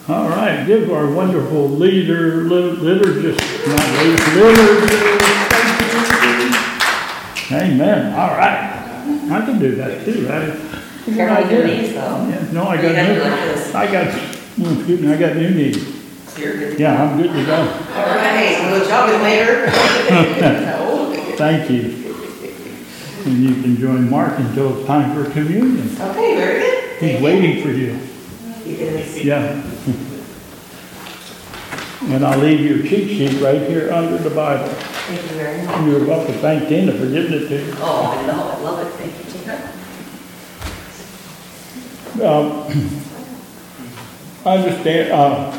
All right, give our wonderful leader, liturgist, not liturgist. Amen. All right. I can do that too, right? Careful with your knees, though. Yeah, no, I You got gotta do new, like this. excuse me, I got new knees. So you're good. Yeah, I'm good to go. All right, we'll jog it later. No. Thank you. And you can join Mark until it's time for communion. Okay, very good. He's waiting for you. He is. Yeah. And I'll leave your cheat sheet right here under the Bible. Thank you very much. You're welcome. Thank Tina for giving it to you. Oh, I know, I love it. Thank you, Tina. I understand,